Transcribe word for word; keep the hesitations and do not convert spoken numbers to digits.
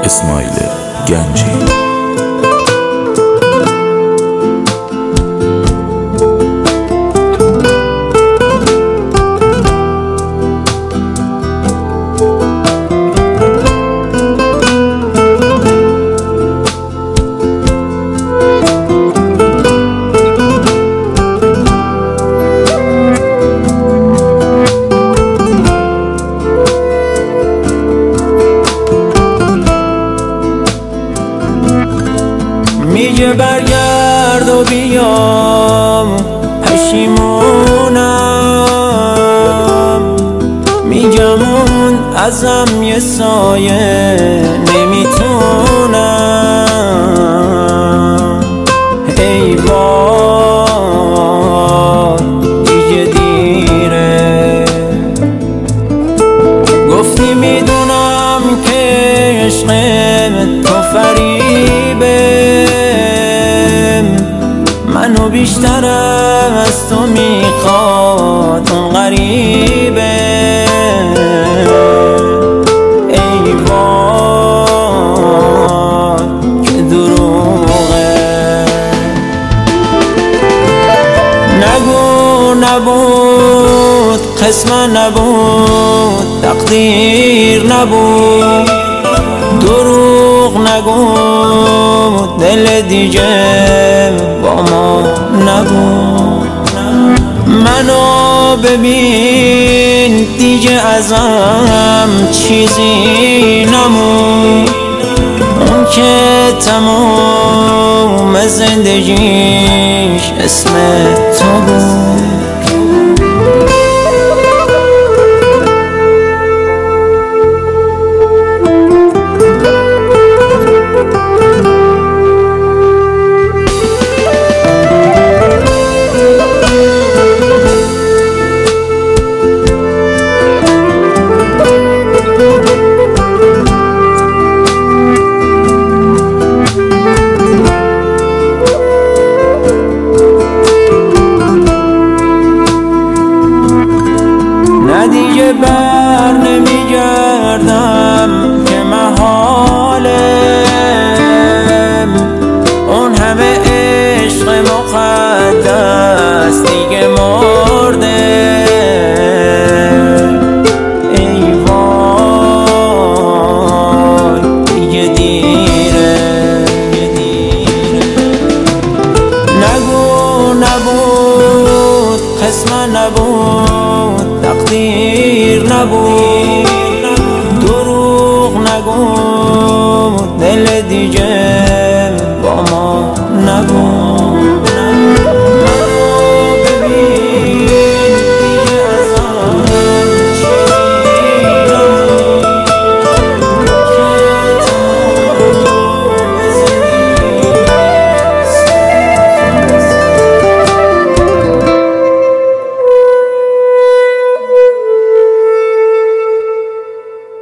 اسماعیل گنجی. میگه برگرد و بیام، پشیمونم. میگم اون ازم یه سایه نمیتونم. ای وای دیگه دیره. گفتی میدونم که عشق تو فریبه، منو بیشتر از تو میخواد اون غریبه. ای وای که دروغه. نگو نبود، قسمت نبود، تقدیر نبود. دروغ نگو، دل دیگه با ما نبود. منو ببین دیگه ازم چیزی نمون. اون که تمام زندگیش اسم تو بود.